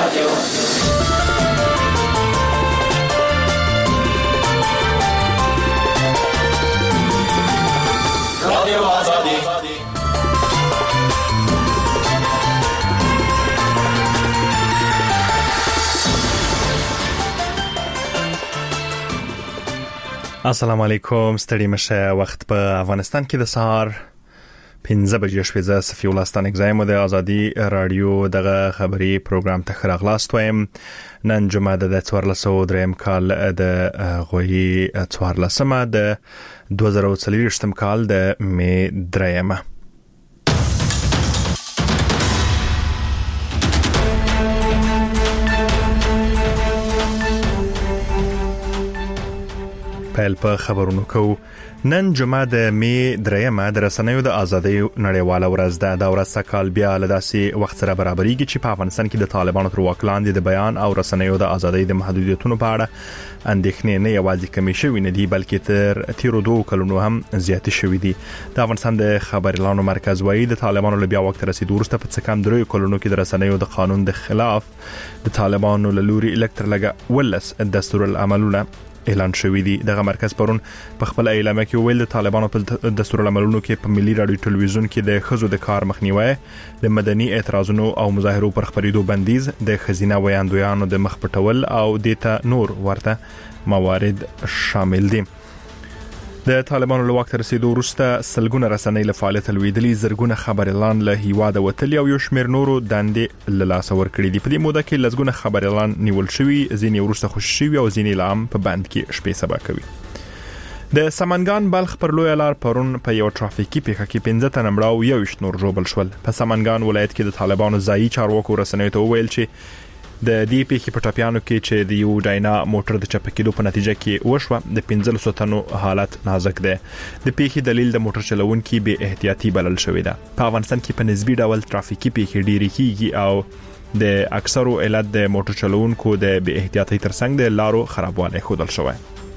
السلام علیکم. ستړي مشه. وخت په افغانستان کې د سهار 15 بجې شوه. صفی الله ستانک زایم د ازادي رادیو دغه خبري پروګرام ته خراغلاست وایم. نن جمعه د 1403 کال د غوي 14 د 2023 کال د می 3. پیل په خبرونو کو. نن جمعه د می 3 د رسنیو د ازادۍ نړیواله ورځ ده. دا ورځ سکهال بیا له داسې وخت سره برابرېږي چې په افغانستان کې د طالبانو تر واک لاندې د بیان او رسنیو د ازادۍ د محدودیتونو په اړه اندېښنې نه یوازې کمې شوې نه دي بلکې تر تیرو 2 کلونو هم زیاتې شوې دي. د افغانستان د خبريالانو مرکز وایي د طالبانو له بیا وخت رسیدو وروسته په څه کم 3 کلونو کې د رسنیو د قانون د خلاف د طالبانو له لوري الکترلګه ولس دستور العملونه اعلان شوی دی. دغه مرکز پرون په خپل اعلامیه کې ویل د طالبانو په دستور العملونو کې په ملي رادیو ټلویزیون کې د خزو د کار مخنیوي، د مدني اعتراضونو او مظاهرو پر خبرېدو بندیز، د خزینه ویاندویانو د مخ پټول او دیتا نور ورته موارد شامل دي. د طالبانو له وخت رسیدو وروسته سلګونه رسنۍ له فعالیت لویدلي، زرګونه خبريالان له هیواده وتلي او یو شمېر نورو دندې له لاسه ورکړي دي. په دې موده کې لږونه خبريالان نیول شوي، ځینې وروسته خوشي شوي او ځینې لا هم په بند کې شپې سبا کوي. د سمنګان بلخ پر لوی لار پرون په یو ټرافیکي پیښه کې 15 تن مړه او 21 نور ژوبل شول. په سمنګان ولایت کې د طالبانو ځایي چارواکو رسنیو ته وویل چې د دې پیښې په ټاپیانو کې چې د یو ډاینا موټر د چپکېدو په نتیجه کې وشوه د 15 تنو حالت نازک ده. د پیښې دلیل د موټر چلوونکي بې احتیاطي بلل شوې ده. په افغانستان کې په نسبي ډول ټرافیکي پیښې ډېرې کیږي او د اکثرو علت د موټر چلوونکو د بې احتیاطي ترڅنګ د لارو خرابوالی ښودل شوی.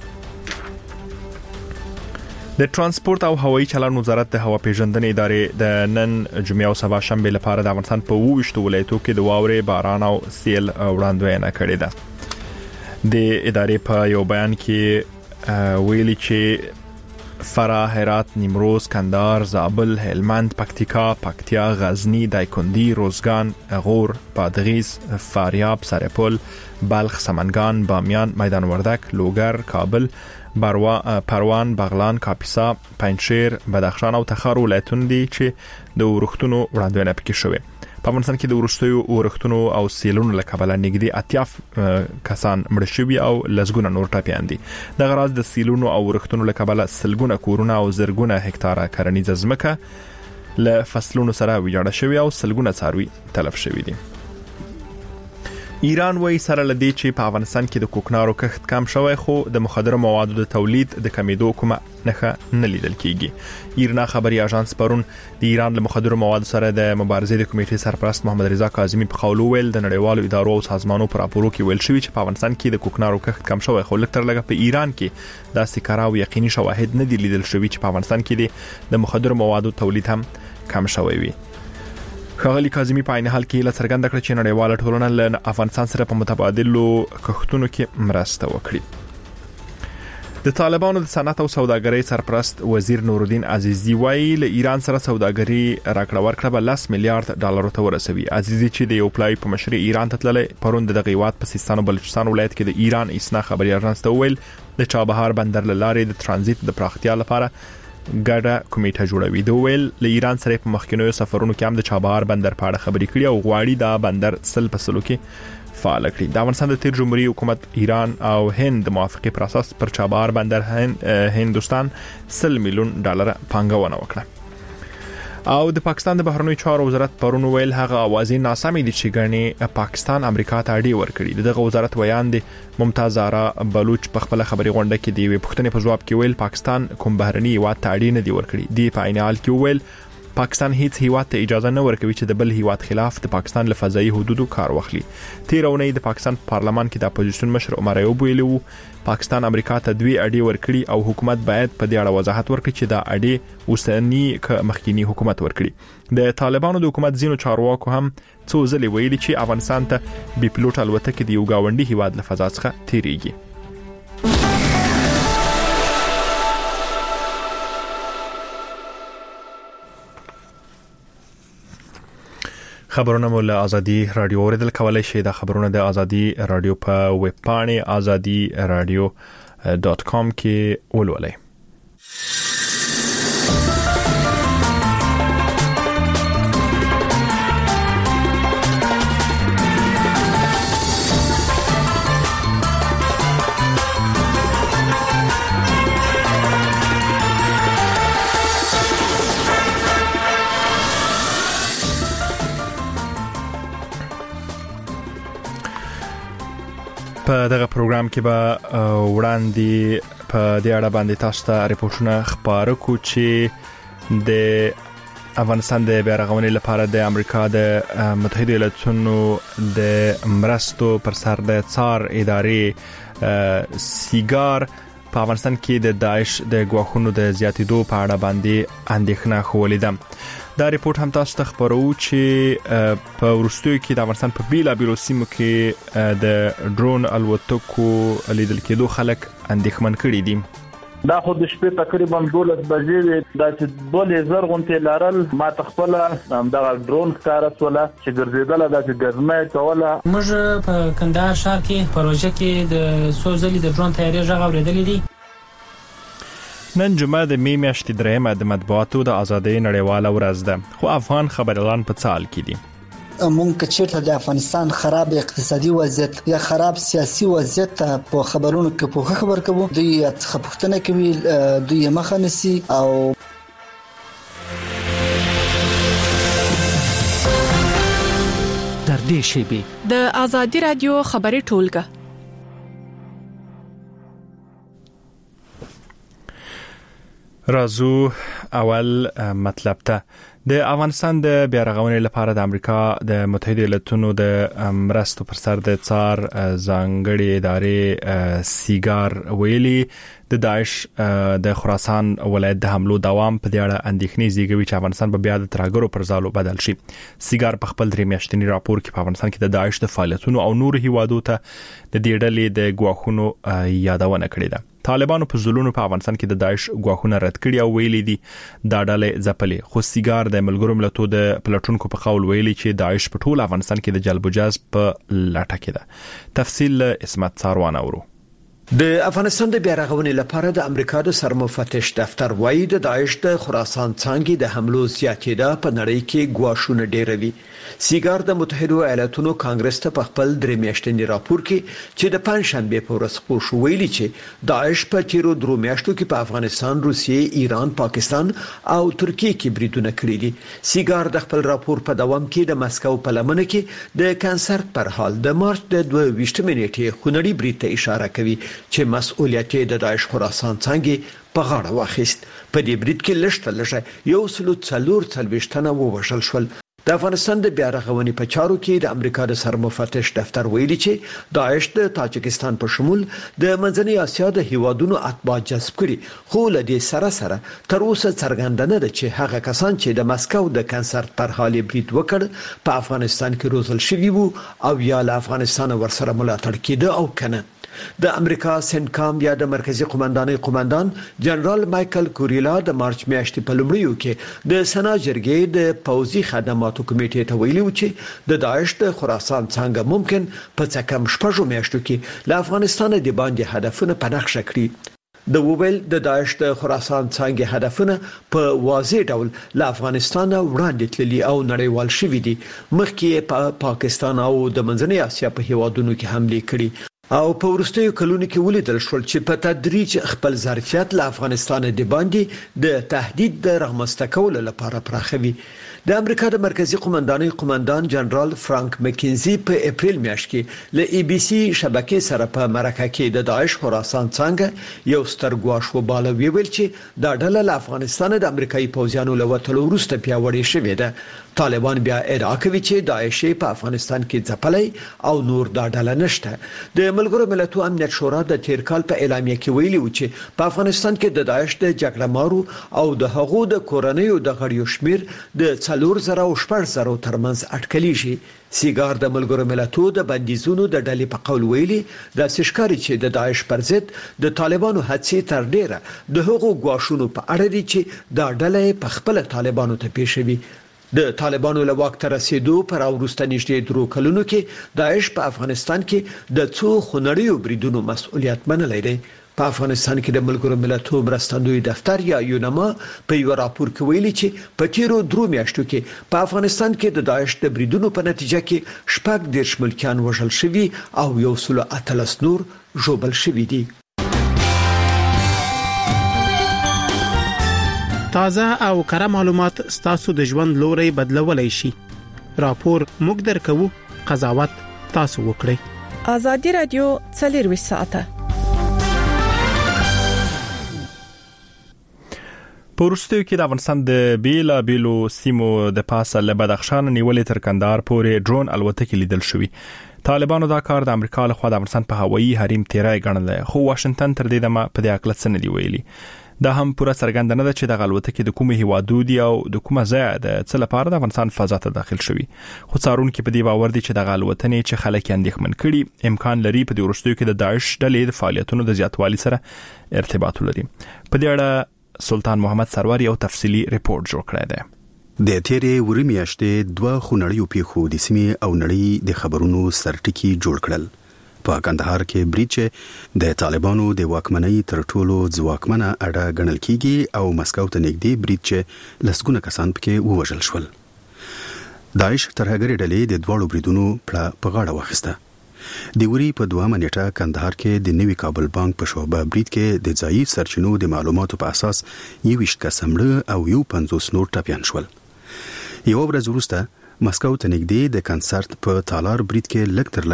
د ترانسپورت او هوایي چلند وزارت د هوا پیژندنې ادارې د نن جمعه او سبا شنبه لپاره د افغانستان په 28 ولایتونو کې د واورې، باران او سیل وړاندوینه کړې ده. د ادارې په یو بیان کې ویلي چې فراه، هرات، نیمروز، کندهار، زابل، هلمند، پکتیکا، پکتیا، غزنی، دایکندی، روزګان، غور، بادغیس، فاریاب، سرپل، بلخ، سمنګان، بامیان، میدان وردک، لوګر، کابل، پروان، بغلان، کاپیسا، پنجشیر، بدخشان او تخار ولایتونه دي چې د ورښتونو وړاندوینه پکې شوې. په افغانستان کې د وروستیو ورښتونو او سیلونو له کبله نږدې 80 کسان مړ شوي او لږونه نور ټپیان دي. د غراض د سیلونو او ورښتونو له کبله سلګونه کورونه او زرګونه هکتاره کرنیزه ځمکه له فصلونو سره ویجاړه شوی او سلګونه څاروي تلف شوي دي. ایران وایي سره لدی چې په افغانستان کې د کوکنارو کښت کم شوی خو د مخدره موادو د تولید د کمیدو کومه نښه نه لیدل کیږي. ایرنا خبري اژانس پرون د ایران له مخدره موادو سره د مبارزې د کمیټې سرپرست محمد رضا کاظمی په قول ویل د نړیوالو ادارو او سازمانونو پر راپورو کې ویل شوی چې په افغانستان کې د کوکنارو کښت کم شوی خو لکه ترلګه په ایران کې دا سکاره او یقیني شواهد نه دي لیدل شوی چې په افغانستان کې د مخدره موادو تولید هم کم شوی وي. ښاغلي کاظمی په عین حال کې له څرګنده کړ چې نړیواله ټولنه له افغانستان سره په متبادلو کښتونو کې مرسته وکړي. د طالبانو د صنعت او سوداګرۍ سرپرست وزیر نورالدین عزیزی وایي له ایران سره سوداګري راکړه ورکړه به 10 میلیارډ ډالر ته ورسوي. عزیزی چې د یو پلای په مشرۍ ایران ته تللی پرون د هیواد په سیستان او بلوچستان ولایت کې د ایران اسنا خبري اژانس ته ویل د چابهار بندر لارې د ترانزیت د پراختیا لپاره ګډه کمیټه جوړوي. د ویل له ایران سره په مخکینو سفرونو کې هم د چابهار بندر په اړه خبرې کړي او غواړي دا بندر سل په سلو کې فعال کړي. د افغانستان د تیر جمهوریت حکومت ایران او هند موافقه پر اساس پر چابهار بندر هندوستان 100 میلیون ډالر پانګونه وکړه. او د پاکستان د بهرنیو چارو وزارت پرون ویل هغه اوازې ناسمې دي چې ګڼي پاکستان امریکا ته اړې ورکړي. دغه وزارت ویان دي ممتاز آرا بلوچ په خپل خبري غونډه کې دی پښتنې په جواب کې ویل پاکستان کوم بهرنی هیواد ته اړې نه دی ورکړي. دی په عین حال کې ویل پاکستان هیڅ هیواد ته اجازه نه ورکوي چې د بل هیواد خلاف د پاکستان له فضایي حدودو کار واخلي. تیر اونۍ د پاکستان پارلمان کې د اپوزیشن مشر عمر ایوب ویلي وو پاکستان امریکا ته 2 اډې ورکړي او حکومت باید په دې اړه وضاحت ورکړي چې دا اډې اوسنی ک مخکینی حکومت ورکړي. د طالبانو د حکومت ځینو چارواکو هم څو ځلې ویلي چې افغانستان ته بي پلوټ الوتکې د یو گاونډي هیواد له فضا څخه تیریږي. خبرونه مول ازادي رادیو اوریدل کولای شي. د خبرونه د ازادي رادیو په ویب پاڼه azadiradio.com کې ولولئ. په دغه پروګرام کې به وړاندې په دې اړه باندې تاسو ته ریپورتونه خبرو کو چې د افغانستان د بیارغونې لپاره د امریکا د متحده ایالاتونو د مرستو پر سر د څار ادارې سیګار په افغانستان کې د داعش د ګواښونو د زیاتېدو په اړه باندې اندېښنه خولې ده. دا ریپورت هم تاسو ته خبرو چې په وروستیو کې د افغانستان په بیلابیلو سیمو کې د ډرون الوتکو لیدل کېدو خلک اندېښمن کړي دي. دا خو د شپې تقریبا 12 بجې دا چې 2000 غونټې لارل ما تخپل دغه ډرون کارسوله چې ګرځیدله د ګرځمه کوله. موږ په کندهار ښار کې پروژه کې د سوزلي د ډرون تیارې ژغ اوریدلې دي. نن جمعه د می میاشتې درېمه د مطبوعاتو د ازادۍ نړیواله ورځ ده. خو افغان خبريالان په څال کې دي. مونږ چې د افغانستان خراب اقتصادي وضعیت یا خراب سیاسي وضعیت په خبرونو کې په خبر کوو دوی خپښتنه کوي دوی مخه نسی او در دې شی د ازادي رادیو خبري ټولګه. رازو اول مطلب ته د افغانستان د بیارغونې لپاره د امریکا د متحده ایالاتونو د مرستو پر سر د څار ځانګړي ادارې سیګار ویلي د داعش د خراسان ولایت د حملو دوام په دې اړه اندېښنې زیږوي چې افغانستان په بیا د ترهګرو پر ځالو بدل شي. سیګار په خپل 3 میاشتنی راپور کې په افغانستان کې د داعش د فعالیتونو او نور هیوادو ته د دې ډلې د ګواښونو یادونه کړې ده. طالبانو په ځلونو په افغانستان کې د داعش ګواښونه رد کړي او ویلي دي دا ډلې ځپلې. خو سیګار د ملګرو ملتونو د پلاتونکو په قول ویلي چې داعش په ټول افغانستان کې د جلب جذب په لټه کې ده. تفصیل اسمت ساروان اورو. د افغانستان د بیارغونې لپاره د امریکا د سرمفتش دفتر وايي د داعش د خراسان څنګه د حملو زیاتېدا په نړۍ کې ګواښونه ډېروي. سیګار د متحده ایالاتونو کانګرس ته په خپل 3 میاشتنی راپور کې چې د پنځشنبه په ورځ خپور شو ویلي چې داعش په تیرو 3 میاشتو کې په افغانستان، روسیې، ایران، پاکستان او ترکیه کې بریدونه کړي دي. سیګار د خپل راپور په دوام کې د مسکو په لمنه کې د کنسرت پر حال د مارچ د 22 نیټې خونړي برید ته اشاره کوي چې مسؤلیت د داعش خراسان څنګه په غاړه واخیست. په دې برید کې لږه یو سلو څلور څلويشتنه ووژل شول. د افغانستان د بیارغونې په چارو کې د امریکا د سرمفتش دفتر ویلي چې داعش د تاجکستان په شمول د منځنۍ اسیا د هیوادونو اتباع جذب کړي. خو له دې سره تر اوسه څرګنده نه ده چې هغه کسان چې د مسکو د کنسرت پر حال برید وکړ په افغانستان کې روزل شوي وو او یا له افغانستان ورسره ملاتړ کېده او کنه. د امریکا سنکام یا د مرکزی قومندانۍ قومندان جنرال مایکل کوریلا د مارچ میاشتې په لومړیو کې د سنا جرګې د پوځي خدماتو کمیټې ته ویلي و چې د داعش د خراسان څنګه ممکن په څه کم شپږو میاشتو کې له افغانستان د باندې هدفونه په نقشه کړي. د وویل د داعش د خراسان څنګه هدفونه په واضح ډول له افغانستان وړاندې تللي او نړیوال شوي دي. مخکې په پاکستان او د منځنۍ اسیا په هیوادونو کې حمله کړي او په ورستیو کلونو کې ولیدل شول چې په تدریج خپل ظرفیت له افغانستان د باندې د تهدید د رغمسته کولو لپاره پراخوي. د امریکا د مرکزی قومندانۍ قومندان جنرال فرانک مکینزي په اپریل میاشت کې له ای بي سي شبکې سره په مرکه کې د داعش خراسان څنګه یو ستر ګواښ وباله ویل چې دا ډله له افغانستان د امریکایي پوځیانو له وټلو وروسته پیاوړې شوې ده. طالبان بیا ادعا کوي چې داعش په افغانستان کې ځپلې او نور دا ډله نشته. د ملګرو ملتونو امنیت شورا د تیر کال په اعلامیه کې ویلي و چې په افغانستان کې د داعش د جګړه مارو او د هغو د کورنیو د غړیو شمیر د 4000 او 4000 ترمنځ اټکلي شي. سیګار د ملګرو ملتونو د بندیزونو د ډلې په قول ویلي د سشکاري چې د داعش پر ضد د طالبانو هڅې تر ډیره د هغو ګواښونو په اړه دي چې دا ډله په خپل طالبانو ته پیښوي. د طالبانو له واک ته رسیدو پر وروسته نږدې 3 کلونو کې داعش په افغانستان کې د څو خونړیو بریدونو مسؤلیت منلی دی. په افغانستان کې د ملګرو ملتونو مرستندوی دفتر یا یونما په یو راپور کې ویلي چې په تیرو 3 میاشتو کې په افغانستان کې د داعش د بریدونو په نتیجه کې 14 ملکیان وژل شوي او 113 نور ژوبل شوي دي. تازه او کره معلومات ستاسو د ژوند لوري بدلولای شي. راپور موږ درکو، قضاوت تاسو وکړئ. آزادي رادیو 24 ساعته. په وروستیو کې د افغانستان د بیلابیلو سیمو د پاسه له بدخشان نیولې تر کندهار پورې ډرون الوتکې لیدل شوې. طالبانو دا کار د امریکا له خوا د افغانستان په هوایي حریم تیرای ګڼل، خو واشنگټن تر دې دمه په دې اړه څه نه دی ویلي. دا هم پوره څرګنده نه ده چې د الوتکې د کومه هیوادو دی او د کومه ځای د څه لپاره د افغانستان فضا ته داخل شوی. خو څارونکو په دې باور دي چې د الوتنې چې خلک اندېښمن کړي امکان لري په دې وروستیو کې د داعش ډلې د فعالیتونو د زیاتوالي سره ارتباط لري. په دې اړه سلطان محمد سرور یو تفصیلی ریپورت جوړ کړی دی. د تیرې ورې میاشتې 2 خونړیو پیښو د سیمې او نړۍ د خبرونو سرټکی جوړ کړل. په کندهار کې بریټ د طالبانو د واکمنۍ تر ټولو ځواکمنه اډه ګڼل کیږي او مسکو ته نږدې بریټ لسګونه کسان پکې ووژل شول. داعش ترهګري ډلې د دوړو بریدونو په غاړه واخیسته. د وری په 2 نیټه کندهار کې د نوي کابل بانک په شعبه بریټ کې د ځایي سرچینو د معلوماتو په اساس 21 کس مړه او 50 نور ټپيان شول. یو ورځ وروسته مسکو ته نږدې د کنسرت په تالار بریټ کې لږ تر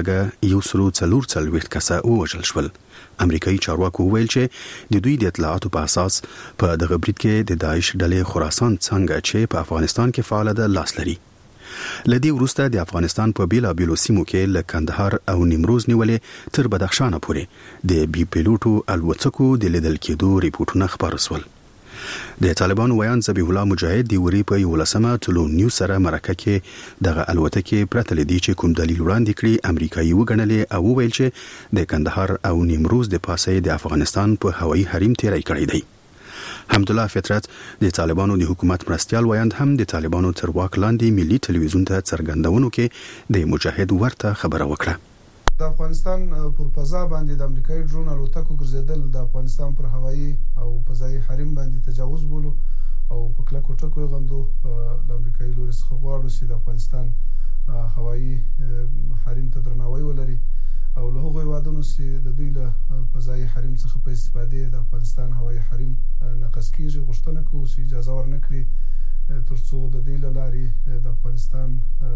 لږه 140 کسه ووژل شول. امریکایي چارواکو ویل چې د دوی د اطلاعاتو په اساس په دغه بریټ کې د داعش ډلې خراسان څنګه چې په افغانستان کې فعال ده لاس لري. لدی وروسته د افغانستان په بیلابیلو سیمو کې له کندهار او نیمروز نیولې تر بدخشان پورې د بي پیلوټو الوتکو د لیدل کېدو ریپورتونه خبر شول. د طالبانو ویان ذبیح الله مجاهد دی وری په 11 تلو نیو سره مرکه کې دغه الوتکې پرته لدی چې کوم دلیل وړاندې کړي امریکایي وګڼلې او ویل چې د کندهار او نیمروز د پاسه د افغانستان په هوایي حریم تیرای کړی دی. حمدالله فطرت د طالبانو د حکومت مرستيال ویاند هم د طالبانو تر واک لاندې ملي ټلویزیون ته څرګندونو کې د مجاهد ورته خبره وکړه. د افغانستان پر فضا باندې د امریکایي ډرون الوتکو ګرځیدل د افغانستان پر هوایي او فضایي حریم باندې تجاوز بولو او په کلکو ټکو غندو د امریکایي لوري څخه غواړو چې د افغانستان هوایي حریم ته درناوی ولري او له هغوی وادونو چې د دوی له فضایي حریم څخه په استفادې د افغانستان هوایي حریم نقض کیږي غوښتنه کوو چې اجازه ورنکړي ترڅو د دوی له لارې د افغانستان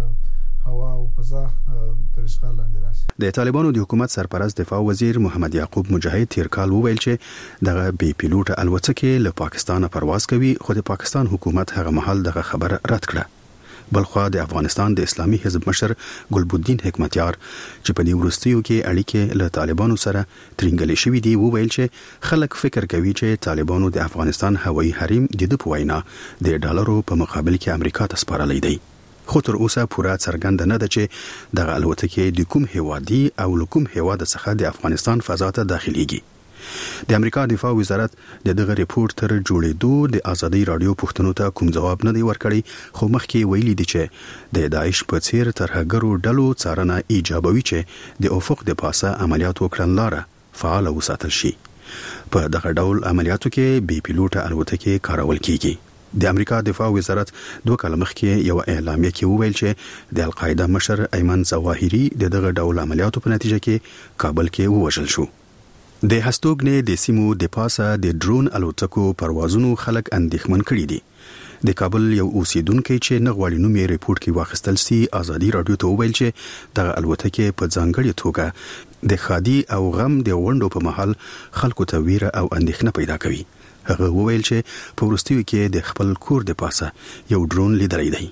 هوا او فضا تر اشغال لاندې راشي. د طالبانو د حکومت سرپرست دفاع وزیر محمد یعقوب مجاهد تیر کال وویل چې دغه بي پیلوټ الوتکې له پاکستان پرواز کوي خو د پاکستان حکومت هغه مهال دغه خبر رد کړه. بلخوا د افغانستان د اسلامي حزب مشر ګلبدین حکمتیار چې په دې وروستیو کې اړیکې له طالبانو سره ترنګلې شوې دي وویل چې خلک فکر کوي چې طالبانو د افغانستان هوایي حریم د پوینا د ډالرو په مقابل کې امریکا ته سپارلی دی. خو تر اوسه پوره څرګنده نه ده چې دغه الوتکې د کوم هیوادي او کوم هیواد څخه د افغانستان فضا ته داخليږي. د امریکا دفاع وزارت د دغه ریپورت تر جوړېدو د آزادي رادیو پوښتنو ته کوم جواب نه دی ورکړی خو مخکې ویلي دي چې د داعش په څیر ترهګرو ډلو څارنه ایجابوي چې د افق د پاسه عملیات وکړن لاره فعال وساتل شي. په دغه ډول عملیاتو کې بي پیلوټ الوتکې کارول کیږي. د امریکا دفاع وزارت 2 کال مخکې یو اعلامیه کې وویل چې د القاعده مشر ایمن ظواهری دغه ډول عملیاتو په نتیجه کې کابل کې ووژل شو. د هستوګنې د سیمو د پاسه د ډرون الوتکو پروازونو خلک اندېښمن کړي دي. د کابل یو اوسیدونکو چې نه غواړي نوم یې ریپورت کې واخیستل سي ازادي رادیو ته وویل چې د الوتکې په ځانګړي توګه د خادي او غم د غونډو په محل خلکو ته ویره او اندېښنه پیدا کوي. هغه وویل چې په وروستیو کې د خپل کور د پاسه یو ډرون لیدلی دی.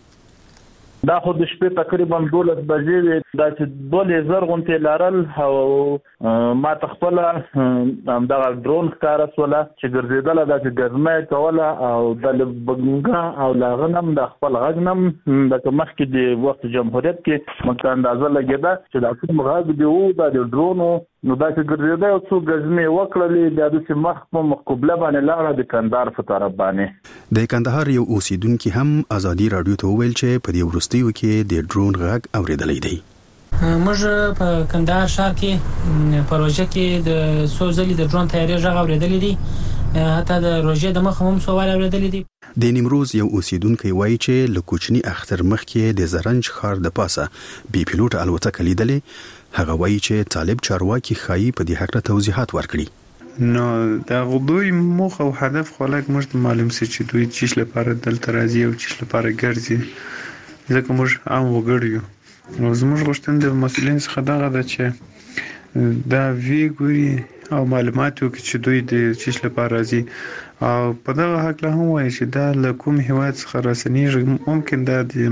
دا خو د شپې تقریبا 12 بجې دا چې 2000 غونټې لارل او ما تخپل دا ډرون ښکار وسوله چې ګرځیدل دا چې ګرمه کوله او د بګنګا او لاغنم د خپل غږنم د مخکې د وخت جمهوریت کې مکه اندازه لګیدا چې دا کوم غږ دی او د ډرون نو دا چې ګرځیدا او څو غزمه وکړلې د دې مخ په مقابله باندې لاړه د کندهار په طرف باندې. د کندهار یو اوسیدونکو هم ازادي رادیو ته وویل چې په دې وروستیو کې د ډرون غږ اوریدلې دی. موږ په کندهار ښار کې پروژه کې د سوزلي د ډرون تیارې غږ اوریدلې دي، حتی د روژې د مخ هم سوال اوریدلې دي. د نیمروز یو اوسیدونکو وایي چې لکوچنی اختر مخ کې د زرنج ښار د پاسه بي پیلوټ الوتکه لیدلې. هغه وایي چې طالب چارواکي خایي په دې حق توضیحات ورکړي. نو دا غوډوي مخ او هدف خلک موږ معلوم سي چې دوی چیش لپاره دلته راځي او چیش لپاره ګرځي، ځکه موږ عام وګړو نو زموږ غوښتنه د مسؤلین څخه دغه ده چې دا ویګوري او معلومات وکړي چې دوی د چیش لپاره راځي او په دغه حق له هم وایي چې دا له کوم هیواد څخه راسنیږي، ممکن دا د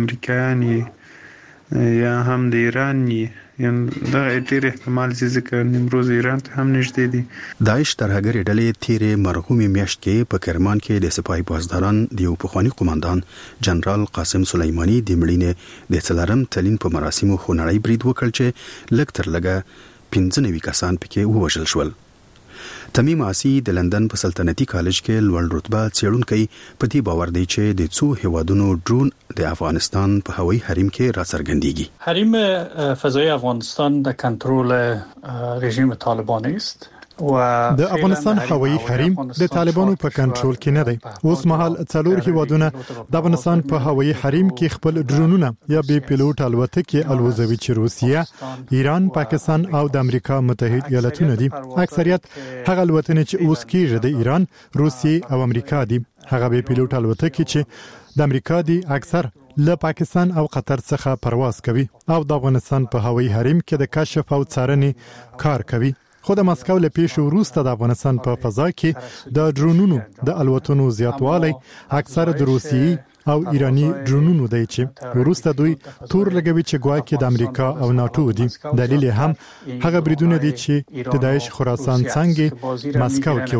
امریکایان یا هم د ایران دا ډېر احتمال ځکه نیمروز ایران ته هم نږدې دي. داعش ترهګرې ډلې تیرې مرغومي میاشت کې په کرمان کې د سپاه پاسداران د یو پخوانی قوماندان جنرال قاسم سلیمانی د مړینې د څلورم تلین په مراسمو خونړی برید وکړ چې لږ تر لږه 15 کسان پکې ووژل شول. تمیم عاصي د لندن په سلطنتي کالج کې لوړ رتبه څېړونکی په دې باور دی چې د څو هیوادونو ډرون د افغانستان په هوایي حریم کې راڅرګندېږي. حریم فضایی افغانستان د کنټرول رژیم طالبان است. د افغانستان هوایي حریم د طالبانو په کنټرول کې نه دی. اوس مهال څلور هیوادونه د افغانستان په هوایي حریم کې خپل ډرونونه یا بي پیلوټ الوتکې الوزوي چې روسیه، ایران، پاکستان او د امریکا متحده ایالاتونه دي. اکثریت هغه الوتنې چې اوس کېږي د ایران، روسیې او امریکا دي. هغه بي پیلوټ الوتکې چې د امریکا دي اکثر له پاکستان او قطر څخه پرواز کوي او د افغانستان په هوایي حریم کې د کشف او څارنې کار کوي. خو د مسکو له پیښو وروسته د افغانستان په فضا کې د ډرونونو د الوتنو زیاتوالی اکثر د روسیې او ایرانی ډرونونو دی چې وروسته دوی تور لګوي چې ګواکې د امریکا او ناتو دي. دلیل هم هغه بریدونه دي چې د داعش خراسان څنګه مسکو کې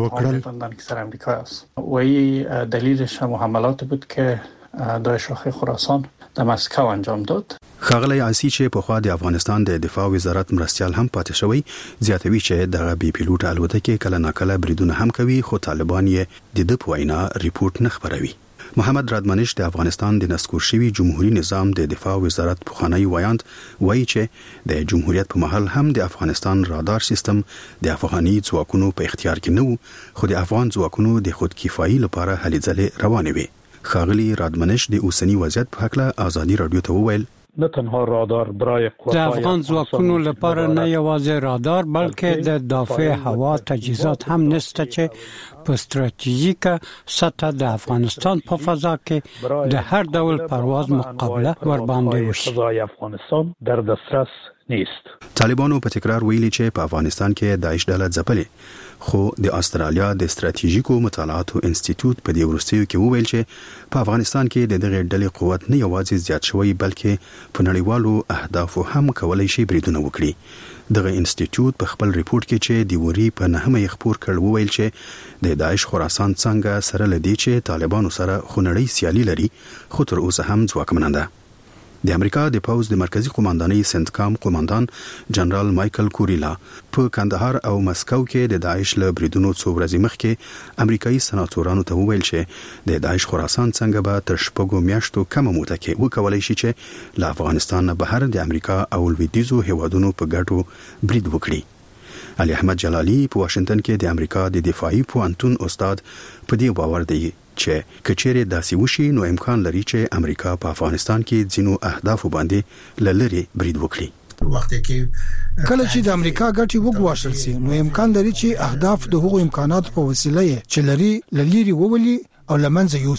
وکړل. وی دلیلش هم حملات بود که داعش خراسان د مسکو انجام داد. ښاغلی عاصي چې په خوا د افغانستان د دفاع وزارت مرستيال هم پاتې شوی زیاتوي چې دغه بي پیلوټ الوتکې کله ناکله بریدونه هم کوي، خو طالبان یې د وینا ریپورت نه خبروي. محمد رادمنش د افغانستان د نسکور شوی جمهوریت نظام د دفاع وزارت پخوانی وایاند وایي چې د جمهوریت په محل هم د افغانستان رادار سیستم د افغاني ځواکونو په اختیار کې نه و، خو د افغان ځواکونو د خود کفایي لپاره هلې ځلې روانې وي. ښاغلی رادمنش د اوسنی وضعیت په اړه ازادي رادیو ته وویل نه تنها رادار برای د افغان ځواکونو لپاره نه یوازې رادار بلکې د دافع هوا تجهیزات هم نشته چې په ستراتیژیکه سطح د افغانستان په فضا کې د هر ډول پرواز مقابله ور باندې وشي. فضای افغانستان در دسترس نیست. طالبانو په تکرار ویلي چې په افغانستان کې داعش ډله ځپلې، خو د استرالیا د استراتیژیکو مطالعاتو انسټیټیوټ په دې وروستیو کې وویل چې په افغانستان کې د دغه ډلې قوت نه یوازې زیات شوی بلکې په نړیوالو اهدافو هم کولای شي بریدونه وکړي. دغه انسټیټیوټ په خپل ریپورت کې چې د وری په 9 خبر کړ وویل چې د داعش خراسان څنګه سره لدی چې طالبانو سره خونړی سیالي لري، خو تر اوسه هم ځواکمنه ده. د امریکا د پوز د مرکزی قوماندانۍ سنتکام قوماندان جنرال مایکل کوریلا په کندهار او مسکو کې د داعش له بریدونو څو ورځې مخکې امریکایي سناتورانو ته وویل چې د داعش خراسان څنګه به تر شپږو میاشتو کمه موده کې وکولای شي چې له افغانستان نه بهر د امریکا او لویدیځو هیوادونو په ګټو برید وکړي. علي احمد جلالي په واشنگټن کې د امریکا د دفاعي پوهنتون استاد په دې باور دی چې کچېره داسې وشي نو امکان لري چې امریکا په افغانستان کې ځینو اهداف باندې لری برید وکړي. وخت کې کله چې د امریکا ګټي وګواښل شي نو امکان لري چې اهداف د هغو امکاناتو په وسیله چې لري وولي او لمنځه یوسي.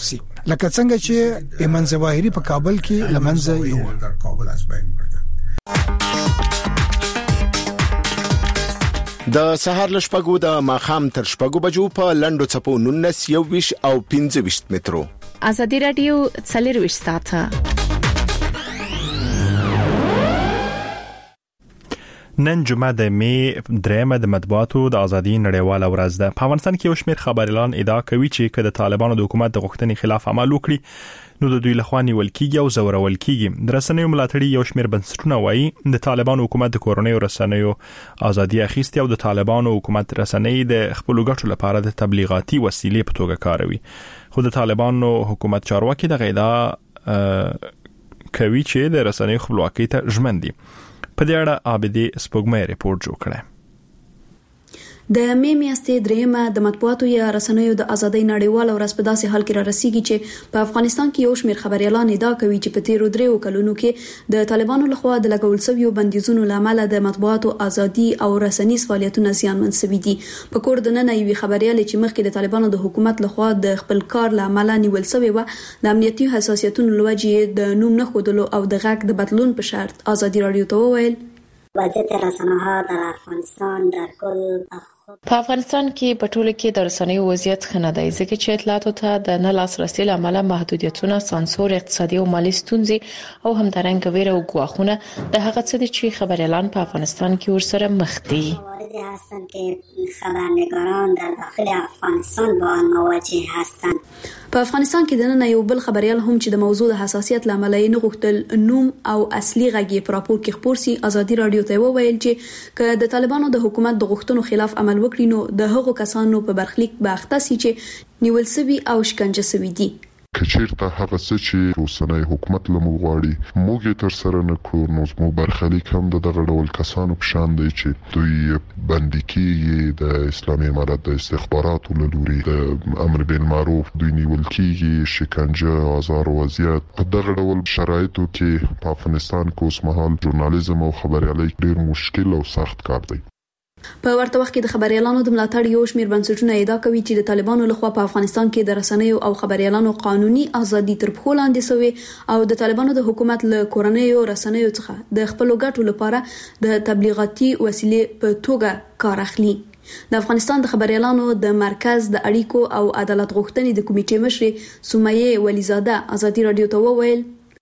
لکه څنګه چې ایمن ظواهری په کابل کې لمنځه یو. د سهار لشپګو د ماخام تر شپګو بجو په لندو چپو 19 21 او 25 مترو. ازادي رادیو 24 ساعته. نن جمعه د می 3 د مطبوعاتو د ازادي نړیواله ورځ ده. په افغانستان کې یو شمېر خبريالان ادعا کوي چې د طالبانو د حکومت د غوښتنې خلاف عمل وکړي نو د دوی لخوا نیول کیږي او زورول کیږي. د رسنیو ملاتړي یو شمېر بنسټونه وایي د طالبانو حکومت د کورنیو رسنیو ازادي اخیستي او د طالبانو حکومت رسنۍ د خپل ګټو لپاره د تبلیغاتي وسیلې په توګه کاروي. خو د طالبانو حکومت چارواکي د غیدا کوي چې د رسنیو خپلواکۍ ته ژمن دي. په دې اړه عابدي سپوږمۍ ریپورت جوړ کړی. د می میاشتې 3 د مطبوعاتو یا رسنیو د ازادۍ نړیواله ورځ په داسې حال کې را رسیږي چې په افغانستان کې یو شمېر خبريالان ادعا کوي چې په تیرو 3 کلونو کې د طالبانو لخوا د لګول شویو بندیزونو لامل د مطبوعاتو ازادي او رسنیز فعالیتونه زیانمن شوي دي. په کور د نن یوې خبريال چې مخکې د طالبانو د حکومت لخوا د خپل کار لامل نیول شوی و د امنیتي حساسیتونو لوجې د نوم نه خودلو او د غږ د بدلون په شرط ازادي رادیو ته وویل وضعیت رسانه‌ها در افغانستان در کل په افغانستان کې په ټوله کې د رسنیو وضعیت ښه نه دی ځکه چې اطلاعاتو ته د نه لاسرسي له امله محدودیتونه، سانسور، اقتصادي او مالي ستونزې او همدارنګه ویره او ګواښونه د هغه څه دي چې خبريالان په افغانستان کې ورسره مخ دي. واردی هستند که خبرنگاران در داخل افغانستان با آن مواجه هستند. په افغانستان کې د نن یو بل خبريال هم چې د موضوع د حساسیت لامل یې نه غوښتل نوم او اصلي غږ په راپور کې خبر سي ازادي رادیو ته وویل چې که د طالبانو د حکومت د غوښتنو خلاف عمل وکړي نو د هغو کسانو په برخلیک باخته سي چې نیول سوي او شکنجه سوي دي. کچیرته هغه څه چې روسنۍ حکومت لمو غواړي موږ تر سره نه کړو نو زموږ برخلیک هم د دغه ډول کسانو په شان دی چې دوی بندي کیږي د اسلامي امارت د استخباراتو له لوري د امر بالمعروف دوی نیول کیږي شکنجه آزار او اذیت په دغه ډول شرایطو کې په افغانستان کې اوس مهال ژورنالیزم او خبريالي ډیر مشکل او سخت کار دی. په ورته وخت کې د خبريالانو د ملاتړ یو شمېر بنسټونه ادعا کوي چې د طالبانو لخوا په افغانستان کې د رسنیو او خبريالانو قانوني ازادي تر پښو لاندې شوی او د طالبانو د حکومت له کورنیو رسنیو څخه د خپل ګټو لپاره د تبلیغاتي وسیلې په توګه کار اخلي. د افغانستان د خبريالانو د مرکز د اړیکو او عدالت غوښتنې د کمیټې مشر سمیه ولیزاده ازادي رادیو ته وویل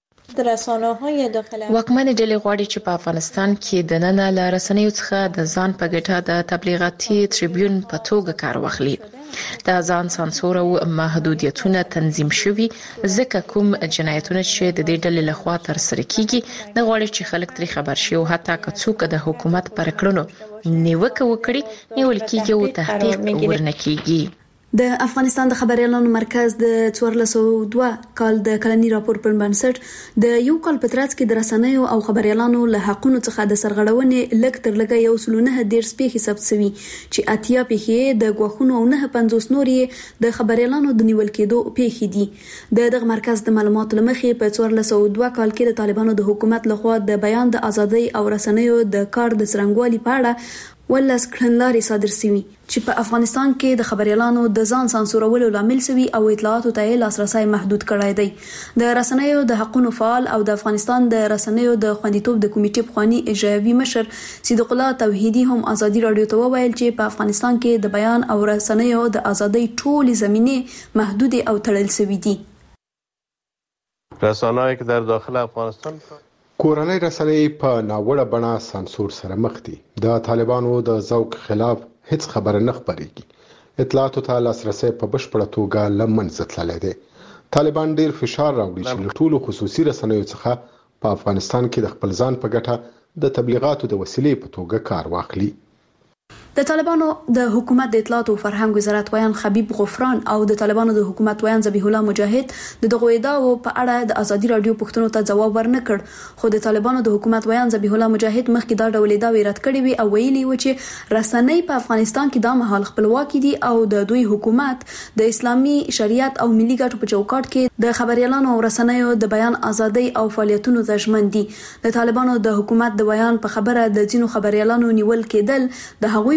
واکمن ډلې غواړي چې په افغانستان کې د نن له رسنیو څخه د ځان په ګټه د تبلیغاتي ټریبیون په توګه کار واخلي. د ځان سانسور او محدودیتونه تنظیم شوي ځکه کوم جنایتونه چې د دې ډلې لخوا ترسره کیږي نه غواړي چې خلک ترې خبر شي او حتی که څوک د حکومت پر کړنو نیوکه وکړي نیول کیږي او تحقیق ورنه کیږي. د افغانستان د خبريالانو مرکز د 1402 کال د کلنی راپور پر بنسټ د یو کال په ترڅ کې د رسنیو او خبريالانو له حقونو څخه د سرغړونې لږ تر لږه یو سلونه ډیر سپېخي ثبت شوی چې اتیا پیښې د غوښونو او 950 نورې د خبريالانو د نیول کېدو پیښې دي. دغه مرکز د معلوماتو لمخې په 1402 کال کې د طالبانو د حکومت لخوا د بیان د ازادۍ او رسنیو د کار د څرنګوالي په اړه ولس کړنلارې صادر شوي چې په افغانستان کې د خبريالانو د ځان سانسورولو لامل شوي او اطلاعاتو ته لاسرسي محدود کړای دی. د رسنیو د حقوقو فعال او د افغانستان د رسنیو د خوندیتوب د کمیټې پخوانی اجرایي مشر صدیق الله توحیدی هم ازادي رادیو ته وویل چې په افغانستان کې د بیان او رسنیو د ازادۍ ټولې زمینې محدود او تړل شوي دي. رسانه‌ای که در داخل افغانستان کورنۍ رسنۍ په ناوړه بڼه سانسور سره مخ دي. د طالبانو د ذوق خلاف هیڅ خبره نه خبرېږي. اطلاعاتو ته لاسرسي په بشپړه توګه له منځه تللی دی. طالبان ډیر فشار راوړي چې له ټولو خصوصي رسنیو څخه په افغانستان کې د خپل ځان په ګټه د تبلیغاتو د وسیلې په توګه کار واخلي. د طالبانو د حکومت د اطلاعات او فرهنګ وزارت ویان خبیب غفران او د طالبانو د حکومت ویان ذبیح الله مجاهد د دغه ادعاو په اړه د ازادي رادیو پښتنو ته جواب ورنکړ. خو د طالبانو د حکومت ویان ذبیح الله مجاهد مخکې دا ډول ادعاوې رد کړې وي او ویلي و چې رسنۍ په افغانستان کې د مهال خپلواکي دي او د دوی حکومت د اسلامي شریعت او ملي ګټو په چوکاټ کې د خبريالانو او رسنیو د بیان ازادۍ او فعالیتونو ضمانت دي. د طالبانو د حکومت د ویان په خبره د ځینو خبريالانو نیول کېدل د هغوی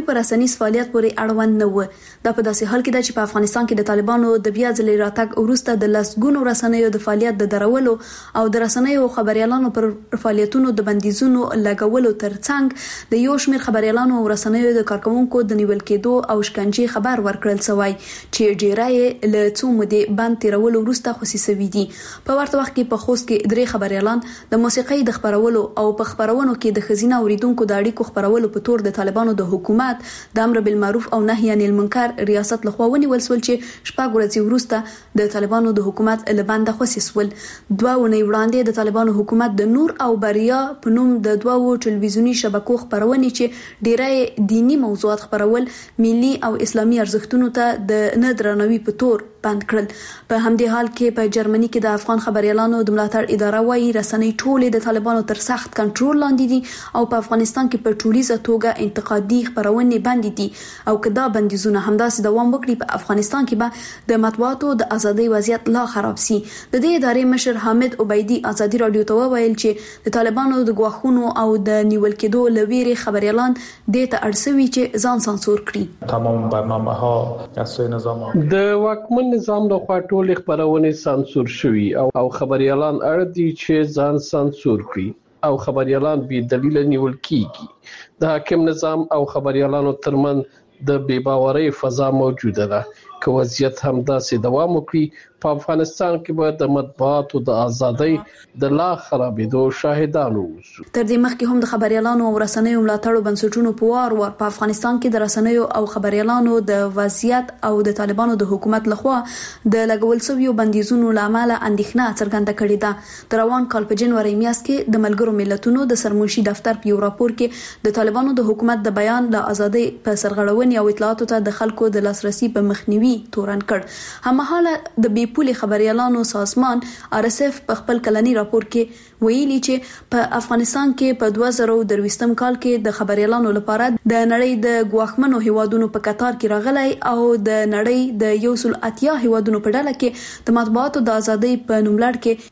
پر رسنیز فعالیت پورې اړوند نه و. دا په داسې حال کې ده چې په افغانستان کې د طالبانو د بیا ځلې راتګ وروسته د لسګونو رسنیو د فعالیت د درولو او د رسنیو خبريالانو پر فعالیتونو د بندیزونو لګولو ترڅنګ د یو شمېر خبريالانو او رسنیو د کارکونکو د نیول کېدو او شکنجې خبر ورکړل شوی چې ډیرای له څو مودې بند تیرولو وروسته خصوصي شوي دي. په ورته وخت کې په خوست کې 3 خبريالان د موسیقۍ د خبرولو او په خبرونو کې د خزینه اوریدونکو د اړیکو خبرولو په تور د طالبانو د حکومت د امر بالمعروف او نهي عن المنکر ریاست لخوا ونیول شول چې شپږ ورځې وروسته د طالبانو د حکومت لبنده خصوصي شول. 2 ونې وړاندې د طالبانو حکومت د نور او بریا په نوم د 2 ټلویزیونی شبکو خبرونه چې ډیری دینی موضوعات خبرول ملي او اسلامي ارزښتونو ته د ندرنوي په تور بند کړل. په همدې حال کې په جرمني کې د افغان خبريالانو د ملاتړ اداره وايي رسنۍ ټولې د طالبانو تر سخت کنټرول لاندې دي او په افغانستان کې په ټولیزه توګه انتقادي خبرونه باندې دي او کدا بندیزونه همداسې دوام وکړي په افغانستان کې به د مطبوعاتو د ازادۍ وضعیت لا خراب سي. د دې ادارې مشر حامد عبیدی ازادي رادیو ته وویل چې د طالبانو د غواخونو او د نیول کېدو لويري خبريالان د ته ارسوي چې ځان سانسور کړي. تمام برنامه‌ها از سوی نظام د واکمن نظام د خوا ټول خبرونه سانسور شوي او خبريالان اړدي چې ځان سانسور کړي او خبريالان بي دلیل نیول کیږي. د حاکم نظام او خبريالانو ترمن د بے باورۍ فضا موجوده ده. که وضعیت همداسې دوام وکړي په افغانستان کې به د مطبوعاتو د ازادۍ د لا خرابېدو شاهدان اوسو. تر دې مخکې هم د خبريالانو او رسنیو ملاتړو بنسټونو په وار په افغانستان کې د رسنیو او خبريالانو د وضعیت او د طالبانو د حکومت لخوا د لګول شویو بندیزونو لامل اندېښنه څرګنده کړې ده. د روان کال په جنوري میاشت کې د ملګرو ملتونو د سرمنشي دفتر په یو راپور کې د طالبانو د حکومت د بیان له ازادۍ په سرغړونې او اطلاعاتو ته د خلکو د لاسرسي په مخنیوي تورن کړ. هممهاله د بیپولي خبريالانو سازمان RSF په خپل کلنی راپور کې ویلي چې په افغانستان کې په 2023م کال کې د خبريالانو لپاره د نړۍ د ګواښمنو هیوادونو په قطار کې راغلی او د نړۍ د 180 هیوادونو په ډله کې د مطبوعاتو د ازادۍ په نوملړ کې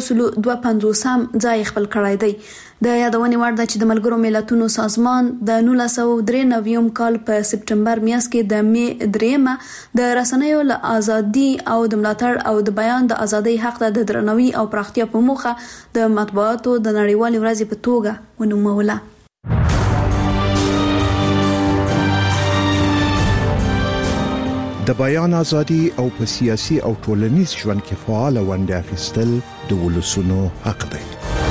152 ځای خپل کړای دی. د یادونې وړ ده چې د ملګرو ملتونو سازمان د 1993 کال په سپټمبر میاشت کې د می 3 د رسنیو له ازادي او د ملاتړ او د بیان د ازادۍ حق د درناوي او پراختیا په موخه د مطبوعاتو د نړیوال ورځې په توګه ونوموله. د بیان ازادي او په سیاسي او ټولنیز ژوند کې فعال ونډه اخیستل د ولسونو حق دی.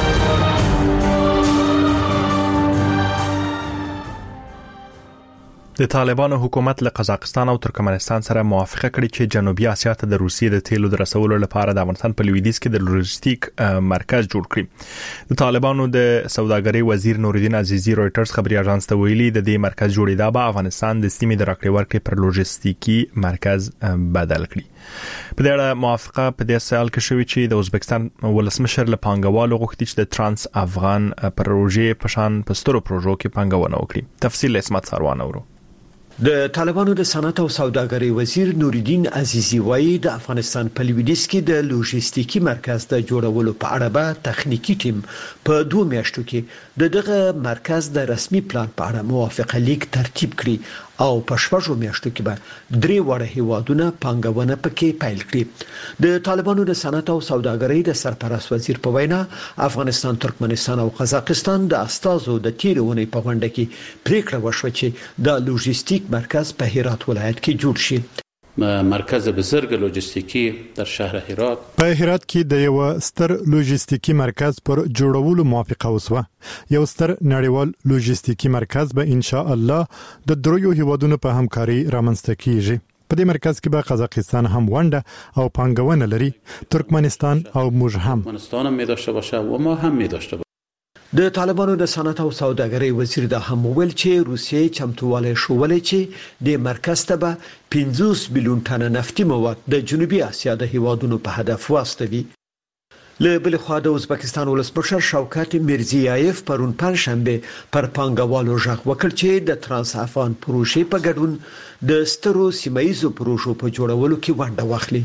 د طالبانو حکومت له قزاقستان او ترکمنستان سره موافقه کړې چې جنوبي اسیا ته د روسیې د تیلو د رسولو لپاره د افغانستان په لویدیځ کې د لوجستیک مرکز جوړ کړي. د طالبانو د سوداګرۍ وزیر نورالدین عزیزی رويټرز خبري اژانس ته ویلي د دې مرکز جوړیدا به افغانستان د سیمې د راکړې ورکړې پر لوجستیکي مرکز بدل کړي. په دې اړه موافقه په دې سال کې شوې چې د ازبکستان ولسمشر له پانګوالو غوښتي چې د ترانس افغان پروژې په شان پسترو پروژو کې پانګونه وکړي. تفصیل اسمت سروان اورو. د طالبانو د صنعت او سوداګرۍ وزیر نورالدین عزیزی وایي د افغانستان په لویدیځ کې د لوجستیکي مرکز د جوړولو په اړه به تخنیکی ټیم په 2 میاشتو کې دغه مرکز د رسمي پلان په اړه موافقه لیک ترتیب کړي او په 6 میاشتو کې به 3 وړه هیوادونه پانګونه پکې پیل کړي. د طالبانو د صنعت او سوداګرۍ د سرپرست وزیر په وینا افغانستان، ترکمنستان او قزاقستان د استازو د تیرونې په غونډه کې پریکړه وشوه چې د لوجستیک مرکز په هرات ولایت کې جوړ شي. مرکز بزرگ لوجستیکی در شهر هرات په هرات کې د یو ستر لوجستیکي مرکز پر جوړولو موافقه وشوه. یو ستر نړیوال لوجستیکي مرکز به ان شاء الله د دریو هیوادونو په همکاري رامنځته کیږي. په دې مرکز کې به قزاقستان هم ونډه او پانګونه لري، ترکمنستان او موږ هم. افغانستان هم می داشته باشه و ما هم می داشته. د طالبانو د صنعت او سوداګرۍ وزیر د هم ویل چې روسیې چمتووالی شولې چې د مرکز ته به 50 بلیون ټن نفتي مواد د جنوبي اسیا د هیوادونو په هدف واستوي. له بل خوا د ازبکستان ولسمشر شوکت میرزیایف پرون پنځشنبه پر پانګوالو ژغ وکړ چې د ترانس افغان پروژې په ګډون د سترو سیمایي پروژو په جوړولو کې ونډه واخلي.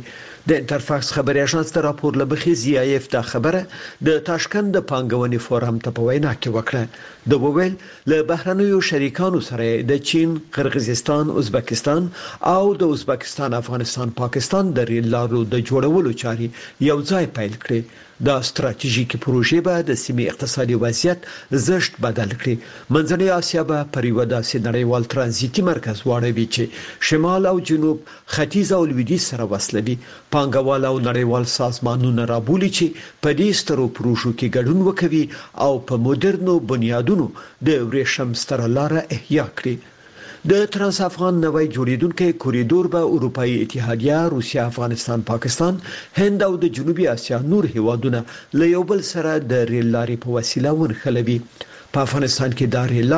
د انټرفاکس خبري اژانس د راپور لبخي زی آی اف دا خبره د تاشکند د پانګونې فورم ته په وینا کې وکړه د وویل له بهرنیو شریکانو سره د چین، قرغیزستان، ازبکستان او د ازبکستان، افغانستان، پاکستان د ریل لارو د جوړولو چاري یو ځای پیل کړي. دا ستراتیژیکي پروژې به د سیمې اقتصادي وضعیت زشت بدل کړي. منځنۍ اسیا به پر یو داسې نړیوال ترانزیتي مرکز واړوي چې شمال او جنوب، ختیځ او لویدیځ سره وصلوي. پانګوال او نړیوال سازمانونه رابولي چې په دې سترو پروژو کې ګډون وکوي او په مدرنو بنیادونو د ورېشم ستره لار احیا کړي. د ترانس افغان نوې جوړیدونکو کوریډور به اروپאי اتحادیه، روسیا، افغانستان، پاکستان، هند او د جنوبي اسیا نور هیوادونه له یو بل سره د ریل لارې په وسیله ونښلوي. په افغانستان کې د ریل